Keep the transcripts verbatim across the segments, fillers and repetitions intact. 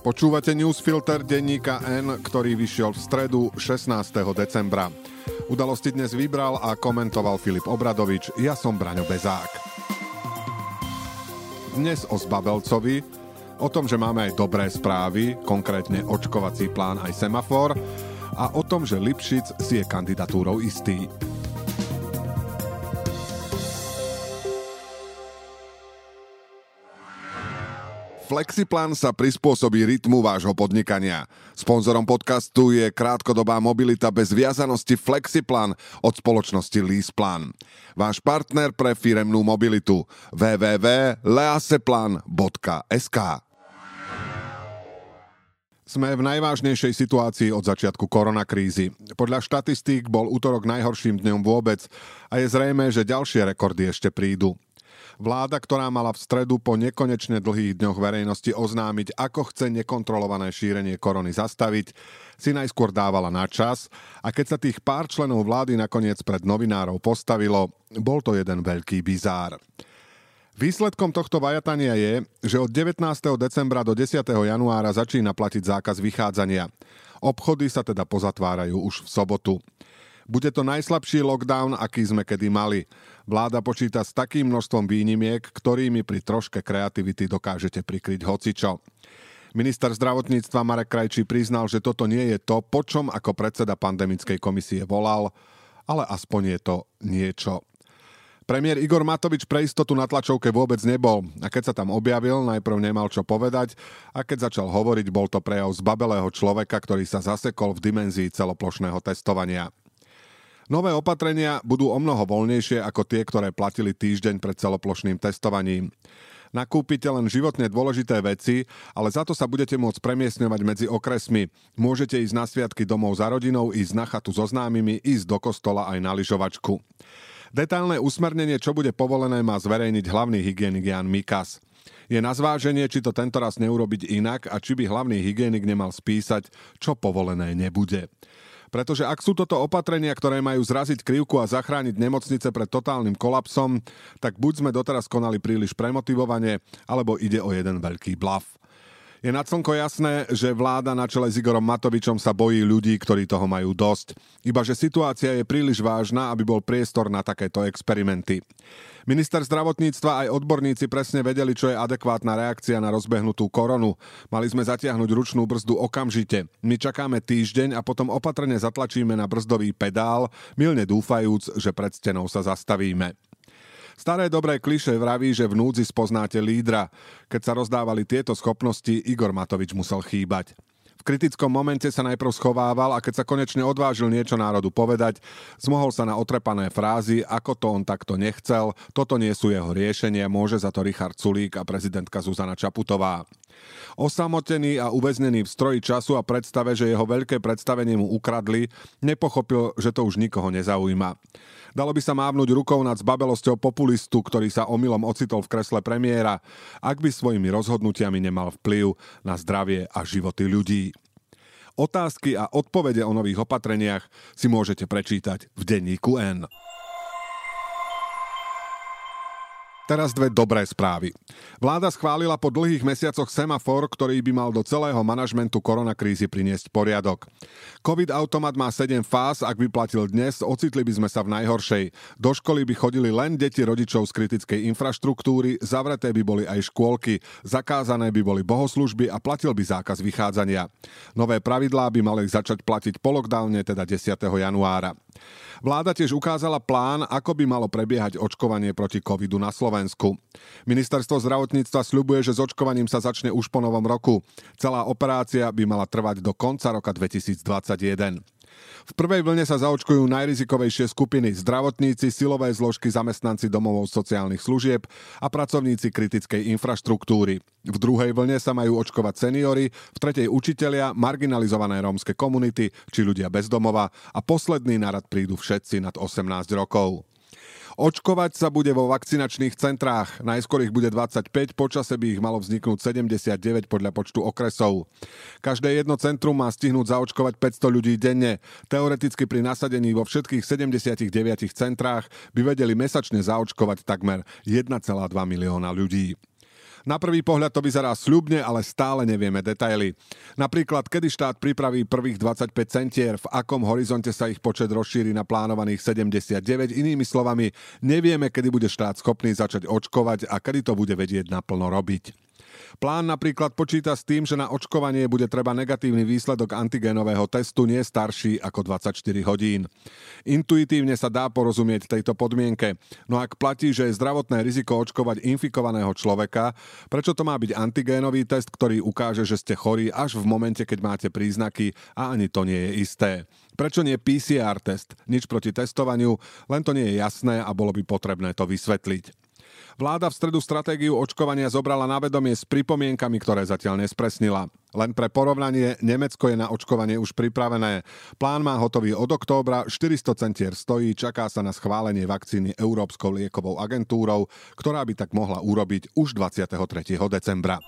Počúvate newsfilter denníka N, ktorý vyšiel v stredu šestnásteho decembra. Udalosti dnes vybral a komentoval Filip Obradovič, ja som Braňo Bezák. Dnes o Zbabelcovi, o tom, že máme aj dobré správy, konkrétne očkovací plán aj semafor, a o tom, že Lipšic si je kandidatúrou istý. Flexiplán sa prispôsobí rytmu vášho podnikania. Sponzorom podcastu je krátkodobá mobilita bez viazanosti Flexiplan od spoločnosti LeasePlan. Váš partner pre firemnú mobilitu w w w bodka leaseplan bodka es ka. Sme v najvážnejšej situácii od začiatku koronakrízy. Podľa štatistík bol utorok najhorším dňom vôbec a je zrejmé, že ďalšie rekordy ešte prídu. Vláda, ktorá mala v stredu po nekonečne dlhých dňoch verejnosti oznámiť, ako chce nekontrolované šírenie korony zastaviť, si najskôr dávala na čas a keď sa tých pár členov vlády nakoniec pred novinárov postavilo, bol to jeden veľký bizár. Výsledkom tohto vajatania je, že od devätnásteho decembra do desiateho januára začína platiť zákaz vychádzania. Obchody sa teda pozatvárajú už v sobotu. Bude to najslabší lockdown, aký sme kedy mali. Vláda počíta s takým množstvom výnimiek, ktorými pri troške kreativity dokážete prikryť hocičo. Minister zdravotníctva Marek Krajčí priznal, že toto nie je to, po čom ako predseda pandemickej komisie volal, ale aspoň je to niečo. Premiér Igor Matovič pre istotu na tlačovke vôbec nebol a keď sa tam objavil, najprv nemal čo povedať a keď začal hovoriť, bol to prejav zbabelého človeka, ktorý sa zasekol v dimenzii celoplošného testovania. Nové opatrenia budú omnoho voľnejšie ako tie, ktoré platili týždeň pred celoplošným testovaním. Nakúpite len životne dôležité veci, ale za to sa budete môcť premiestňovať medzi okresmi. Môžete ísť na sviatky domov za rodinou, ísť na chatu so známymi, ísť do kostola aj na lyžovačku. Detailné usmernenie, čo bude povolené, má zverejniť hlavný hygienik Ján Mikas. Je na zváženie, či to tentoraz neurobiť inak a či by hlavný hygienik nemal spísať, čo povolené nebude. Pretože ak sú toto opatrenia, ktoré majú zraziť krivku a zachrániť nemocnice pred totálnym kolapsom, tak buď sme doteraz konali príliš premotivovane, alebo ide o jeden veľký blaf. Je nad slnko jasné, že vláda na čele s Igorom Matovičom sa bojí ľudí, ktorí toho majú dosť. Ibaže situácia je príliš vážna, aby bol priestor na takéto experimenty. Minister zdravotníctva aj odborníci presne vedeli, čo je adekvátna reakcia na rozbehnutú koronu. Mali sme zatiahnuť ručnú brzdu okamžite. My čakáme týždeň a potom opatrne zatlačíme na brzdový pedál, mylne dúfajúc, že pred stenou sa zastavíme. Staré dobré klišé vraví, že v núdzi spoznáte lídra. Keď sa rozdávali tieto schopnosti, Igor Matovič musel chýbať. V kritickom momente sa najprv schovával a keď sa konečne odvážil niečo národu povedať, zmohol sa na otrepané frázy, ako to on takto nechcel, toto nie sú jeho riešenia, môže za to Richard Sulík a prezidentka Zuzana Čaputová. Osamotený a uväznený v stroji času a predstave, že jeho veľké predstavenie mu ukradli, nepochopil, že to už nikoho nezaujíma. Dalo by sa mávnuť rukou nad zbabelosťou populistu, ktorý sa omylom ocitol v kresle premiéra, ak by svojimi rozhodnutiami nemal vplyv na zdravie a životy ľudí. Otázky a odpovede o nových opatreniach si môžete prečítať v denníku N. Teraz dve dobré správy. Vláda schválila po dlhých mesiacoch semafor, ktorý by mal do celého manažmentu koronakrízy priniesť poriadok. Covid automat má sedem fáz, ak by platil dnes, ocitli by sme sa v najhoršej. Do školy by chodili len deti rodičov z kritickej infraštruktúry, zavreté by boli aj škôlky, zakázané by boli bohoslužby a platil by zákaz vychádzania. Nové pravidlá by mali začať platiť po lockdowne, teda desiateho januára. Vláda tiež ukázala plán, ako by malo prebiehať očkovanie proti covidu na Slovensku. Ministerstvo zdravotníctva sľubuje, že s očkovaním sa začne už po novom roku. Celá operácia by mala trvať do konca roka dvetisícdvadsaťjeden. V prvej vlne sa zaočkujú najrizikovejšie skupiny: zdravotníci, silové zložky, zamestnanci domovov sociálnych služieb a pracovníci kritickej infraštruktúry. V druhej vlne sa majú očkovať seniori, v tretej učitelia, marginalizované rómske komunity či ľudia bez domova a posledný na rad prídu všetci nad osemnásť rokov. Očkovať sa bude vo vakcinačných centrách. Najskôr ich bude dvadsaťpäť, počase by ich malo vzniknúť sedemdesiatdeväť podľa počtu okresov. Každé jedno centrum má stihnúť zaočkovať päťsto ľudí denne. Teoreticky pri nasadení vo všetkých sedemdesiatich deviatich centrách by vedeli mesačne zaočkovať takmer jeden celá dva milióna ľudí. Na prvý pohľad to vyzerá sľubne, ale stále nevieme detaily. Napríklad, kedy štát pripraví prvých dvadsaťpäť centier, v akom horizonte sa ich počet rozšíri na plánovaných sedemdesiatdeväť. Inými slovami, nevieme, kedy bude štát schopný začať očkovať a kedy to bude vedieť naplno robiť. Plán napríklad počíta s tým, že na očkovanie bude treba negatívny výsledok antigénového testu nie starší ako dvadsaťštyri hodín. Intuitívne sa dá porozumieť tejto podmienke, no ak platí, že je zdravotné riziko očkovať infikovaného človeka, prečo to má byť antigénový test, ktorý ukáže, že ste chorí až v momente, keď máte príznaky a ani to nie je isté? Prečo nie pé cé er test? Nič proti testovaniu, len to nie je jasné a bolo by potrebné to vysvetliť. Vláda v stredu stratégiu očkovania zobrala na vedomie s pripomienkami, ktoré zatiaľ nespresnila. Len pre porovnanie, Nemecko je na očkovanie už pripravené. Plán má hotový od októbra, štyristo centier stojí, čaká sa na schválenie vakcíny Európskou liekovou agentúrou, ktorá by tak mohla urobiť už dvadsiateho tretieho decembra.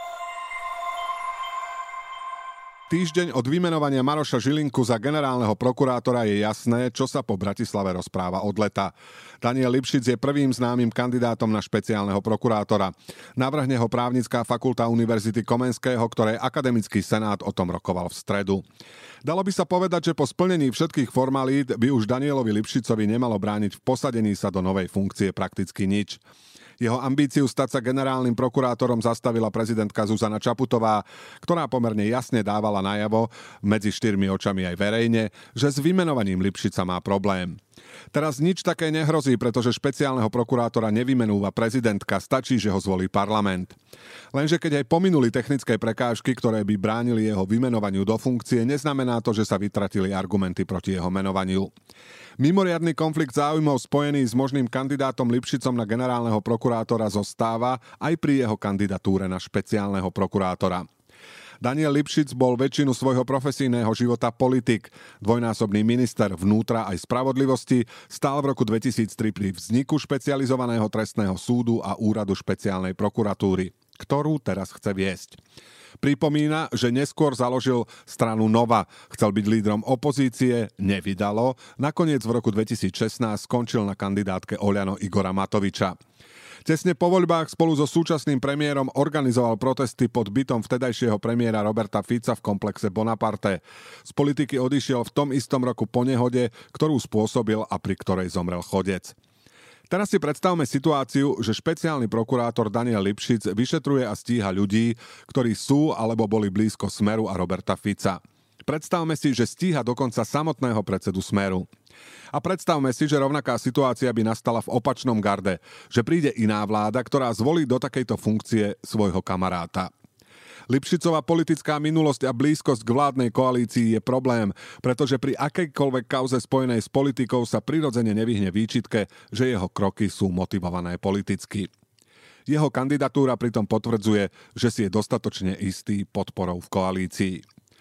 Týždeň od vymenovania Maroša Žilinku za generálneho prokurátora je jasné, čo sa po Bratislave rozpráva od leta. Daniel Lipšic je prvým známym kandidátom na špeciálneho prokurátora. Navrhne ho právnická fakulta Univerzity Komenského, ktorej akademický senát o tom rokoval v stredu. Dalo by sa povedať, že po splnení všetkých formalít by už Danielovi Lipšicovi nemalo brániť v posadení sa do novej funkcie prakticky nič. Jeho ambíciu stať sa generálnym prokurátorom zastavila prezidentka Zuzana Čaputová, ktorá pomerne jasne dávala najavo, medzi štyrmi očami aj verejne, že s vymenovaním Lipšica má problém. Teraz nič také nehrozí, pretože špeciálneho prokurátora nevymenúva prezidentka, stačí, že ho zvolí parlament. Lenže keď aj pominuli technické prekážky, ktoré by bránili jeho vymenovaniu do funkcie, neznamená to, že sa vytratili argumenty proti jeho menovaniu. Mimoriadny konflikt záujmov spojený s možným kandidátom Lipšicom na generálneho prokurátora zostáva aj pri jeho kandidatúre na špeciálneho prokurátora. Daniel Lipšic bol väčšinu svojho profesijného života politik. Dvojnásobný minister vnútra aj spravodlivosti, stál v roku dvetisíctri pri vzniku špecializovaného trestného súdu a úradu špeciálnej prokuratúry, ktorú teraz chce viesť. Pripomína, že neskôr založil stranu Nova, chcel byť lídrom opozície, nevydalo, nakoniec v roku dvetisícšestnásť skončil na kandidátke Oľano Igora Matoviča. Tesne po voľbách spolu so súčasným premiérom organizoval protesty pod bytom vtedajšieho premiéra Roberta Fica v komplexe Bonaparte. Z politiky odišiel v tom istom roku po nehode, ktorú spôsobil a pri ktorej zomrel chodec. Teraz si predstavme situáciu, že špeciálny prokurátor Daniel Lipšic vyšetruje a stíha ľudí, ktorí sú alebo boli blízko Smeru a Roberta Fica. Predstavme si, že stíha dokonca samotného predsedu Smeru. A predstavme si, že rovnaká situácia by nastala v opačnom garde, že príde iná vláda, ktorá zvolí do takejto funkcie svojho kamaráta. Lipšicová politická minulosť a blízkosť k vládnej koalícii je problém, pretože pri akejkoľvek kauze spojenej s politikou sa prirodzene nevyhne výčitke, že jeho kroky sú motivované politicky. Jeho kandidatúra pritom potvrdzuje, že si je dostatočne istý podporou v koalícii.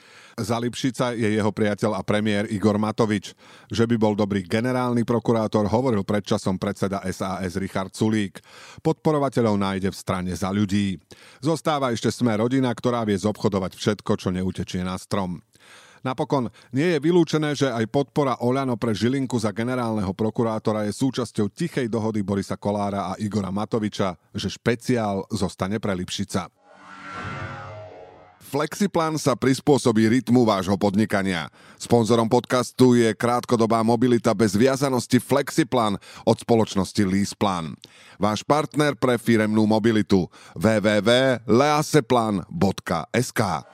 Za Lipšica je jeho priateľ a premiér Igor Matovič. Že by bol dobrý generálny prokurátor, hovoril predčasom predseda es a es Richard Sulík. Podporovateľov nájde v strane Za ľudí. Zostáva ešte Sme rodina, ktorá vie zobchodovať všetko, čo neutečie na strom. Napokon nie je vylúčené, že aj podpora Oľano pre Žilinku za generálneho prokurátora je súčasťou tichej dohody Borisa Kollára a Igora Matoviča, že špeciál zostane pre Lipšica. Flexiplan sa prispôsobí rytmu vášho podnikania. Sponzorom podcastu je krátkodobá mobilita bez viazanosti Flexiplan od spoločnosti LeasePlan. Váš partner pre firemnú mobilitu w w w bodka leaseplan bodka es ká.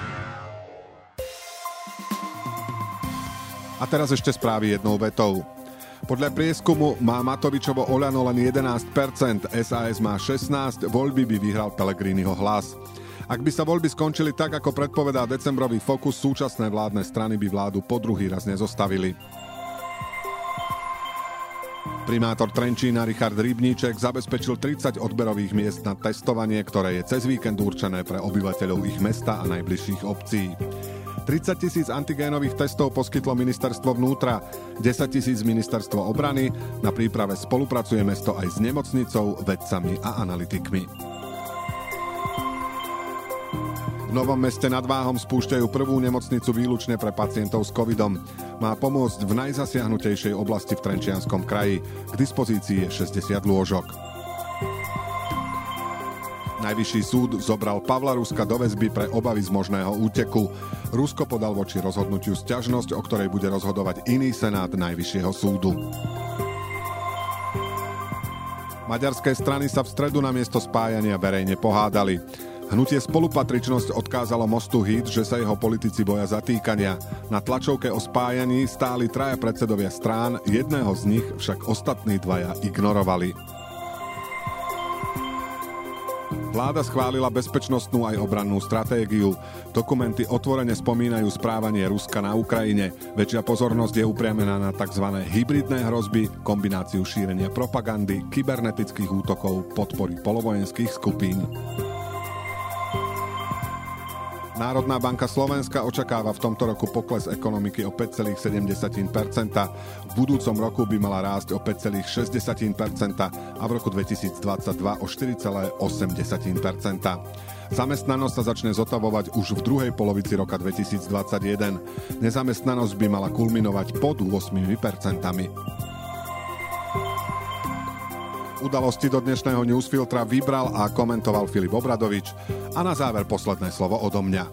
A teraz ešte správy jednou vetou. Podľa prieskumu má Matovičovo Oľano len jedenásť percent, es a es má šestnásť percent, voľby by vyhral Pellegriniho Hlas. Ak by sa voľby skončili tak, ako predpovedá decembrový Focus, súčasné vládne strany by vládu po druhý raz nezostavili. Primátor Trenčína Richard Rybníček zabezpečil tridsať odberových miest na testovanie, ktoré je cez víkend určené pre obyvateľov ich mesta a najbližších obcí. tridsať tisíc antigénových testov poskytlo ministerstvo vnútra, desať tisíc ministerstvo obrany, na príprave spolupracuje mesto aj s nemocnicou, vedcami a analytikmi. V Novom Meste nad Váhom spúšťajú prvú nemocnicu výlučne pre pacientov s covidom. Má pomôcť v najzasiahnutejšej oblasti v Trenčianskom kraji. K dispozícii je šesťdesiat lôžok. Najvyšší súd zobral Pavla Ruska do väzby pre obavy z možného úteku. Rusko podal voči rozhodnutiu sťažnosť, o ktorej bude rozhodovať iný senát Najvyššieho súdu. Maďarské strany sa v stredu namiesto spájania verejne pohádali. Hnutie Spolupatričnosť odkázalo Mostu Híd, že sa jeho politici boja zatýkania. Na tlačovke o spájaní stáli traja predsedovia strán, jedného z nich však ostatní dvaja ignorovali. Vláda schválila bezpečnostnú aj obrannú stratégiu. Dokumenty otvorene spomínajú správanie Ruska na Ukrajine. Väčšia pozornosť je upriamená na tzv. Hybridné hrozby, kombináciu šírenia propagandy, kybernetických útokov, podpory polovojenských skupín. Národná banka Slovenska očakáva v tomto roku pokles ekonomiky o päť celá sedem percenta. V budúcom roku by mala rásť o päť celá šesť percenta a v roku dvetisícdvadsaťdva o štyri celá osem percenta. Zamestnanosť sa začne zotavovať už v druhej polovici roka dvetisícdvadsaťjeden. Nezamestnanosť by mala kulminovať pod osem percentami. Udalosti do dnešného newsfiltra vybral a komentoval Filip Obradovič a na záver posledné slovo odo mňa.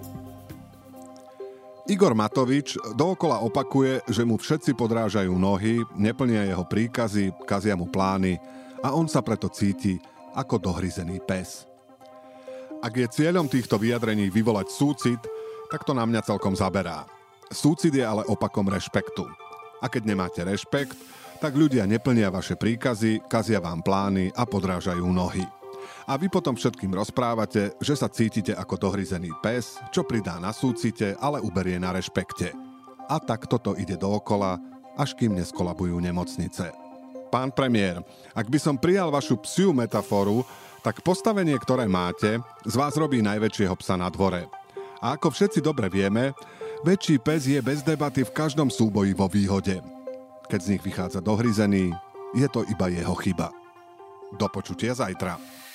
Igor Matovič dookola opakuje, že mu všetci podrážajú nohy, neplnia jeho príkazy, kazia mu plány a on sa preto cíti ako dohryzený pes. Ak je cieľom týchto vyjadrení vyvolať súcit, tak to na mňa celkom zaberá. Súcit je ale opakom rešpektu. A keď nemáte rešpekt, tak ľudia neplnia vaše príkazy, kazia vám plány a podrážajú nohy. A vy potom všetkým rozprávate, že sa cítite ako dohryzený pes, čo pridá na súcite, ale uberie na rešpekte. A tak toto ide dookola, až kým neskolabujú nemocnice. Pán premiér, ak by som prijal vašu psiu metaforu, tak postavenie, ktoré máte, z vás robí najväčšieho psa na dvore. A ako všetci dobre vieme, väčší pes je bez debaty v každom súboji vo výhode. Keď z nich vychádza dohryzený, je to iba jeho chyba. Do počutia zajtra.